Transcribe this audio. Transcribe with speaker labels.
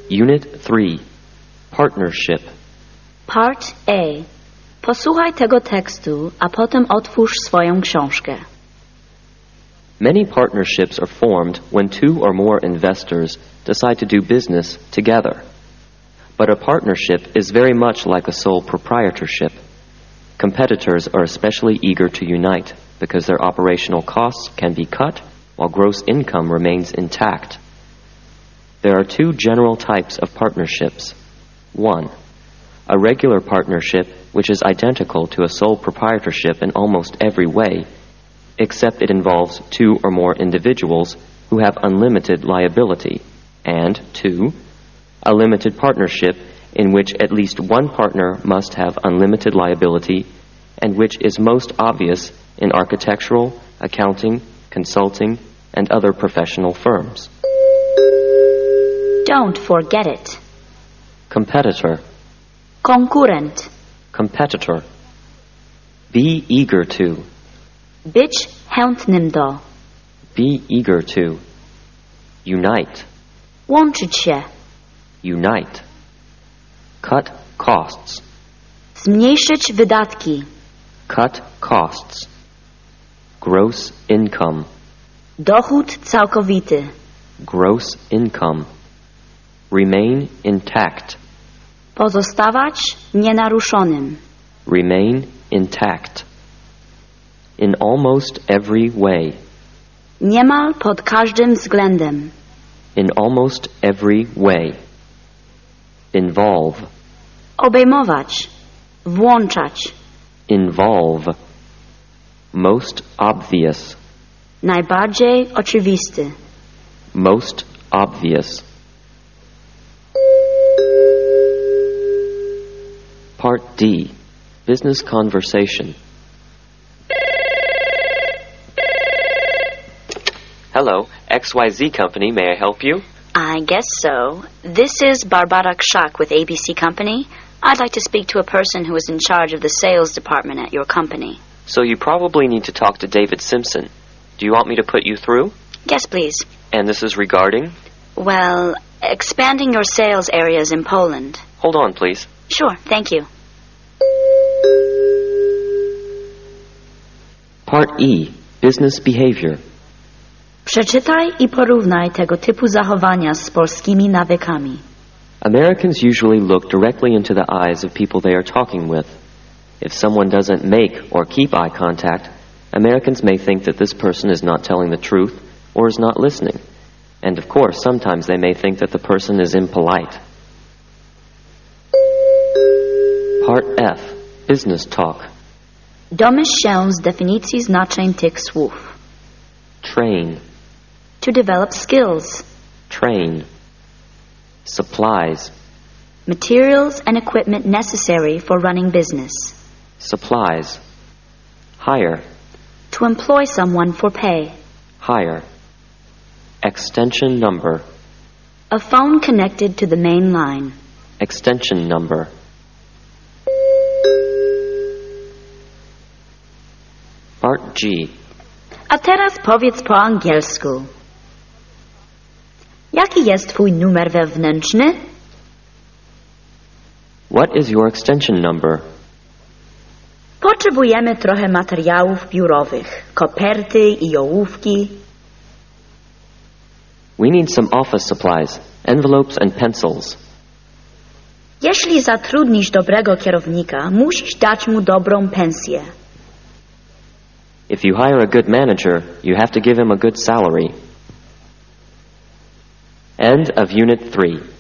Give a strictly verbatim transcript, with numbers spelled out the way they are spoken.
Speaker 1: Unit three. Partnership.
Speaker 2: Part A. Posłuchaj tego tekstu, a potem otwórz swoją książkę.
Speaker 1: Many partnerships are formed when two or more investors decide to do business together. But a partnership is very much like a sole proprietorship. Competitors are especially eager to unite because their operational costs can be cut while gross income remains intact. There are two general types of partnerships. One, a regular partnership which is identical to a sole proprietorship in almost every way, except it involves two or more individuals who have unlimited liability. And two, a limited partnership in which at least one partner must have unlimited liability and which is most obvious in architectural, accounting, consulting, and other professional firms.
Speaker 2: Don't forget it.
Speaker 1: Competitor.
Speaker 2: Konkurent.
Speaker 1: Competitor. Be eager to.
Speaker 2: Być chętnym do.
Speaker 1: Be eager to. Unite.
Speaker 2: Łączyć się.
Speaker 1: Unite. Cut costs.
Speaker 2: Zmniejszyć wydatki.
Speaker 1: Cut costs. Gross income.
Speaker 2: Dochód całkowity.
Speaker 1: Gross income. Remain intact.
Speaker 2: Pozostawać nienaruszonym.
Speaker 1: Remain intact. In almost every way.
Speaker 2: Niemal pod każdym względem.
Speaker 1: In almost every way. Involve.
Speaker 2: Obejmować. Włączać.
Speaker 1: Involve. Most obvious.
Speaker 2: Najbardziej oczywisty.
Speaker 1: Most obvious. Part D. Business conversation. Hello, X Y Z Company. May I help you?
Speaker 2: I guess so. This is Barbara Krzak with A B C Company. I'd like to speak to a person who is in charge of the sales department at your company.
Speaker 1: So you probably need to talk to David Simpson. Do you want me to put you through?
Speaker 2: Yes, please.
Speaker 1: And this is regarding?
Speaker 2: Well, expanding your sales areas in Poland.
Speaker 1: Hold on, please.
Speaker 2: Sure, thank you.
Speaker 1: Part E. Business behavior.
Speaker 2: Przeczytaj i porównaj tego typu zachowania z polskimi nawykami.
Speaker 1: Americans usually look directly into the eyes of people they are talking with. If someone doesn't make or keep eye contact, Americans may think that this person is not telling the truth or is not listening. And of course, sometimes they may think that the person is impolite. Part F. Business talk.
Speaker 2: Domyśl się z definicji znaczeń tych słów.
Speaker 1: Train.
Speaker 2: To develop skills.
Speaker 1: Train. Supplies.
Speaker 2: Materials and equipment necessary for running business.
Speaker 1: Supplies. Hire.
Speaker 2: To employ someone for pay.
Speaker 1: Hire. Extension number.
Speaker 2: A phone connected to the main line.
Speaker 1: Extension number. Part G.
Speaker 2: A teraz powiedz po angielsku. Jaki jest twój numer wewnętrzny?
Speaker 1: What is your extension number?
Speaker 2: Potrzebujemy trochę materiałów biurowych, koperty i ołówki.
Speaker 1: We need some office supplies, envelopes and pencils.
Speaker 2: Jeśli zatrudnisz dobrego kierownika, musisz dać mu dobrą pensję.
Speaker 1: If you hire a good manager, you have to give him a good salary. End of Unit three.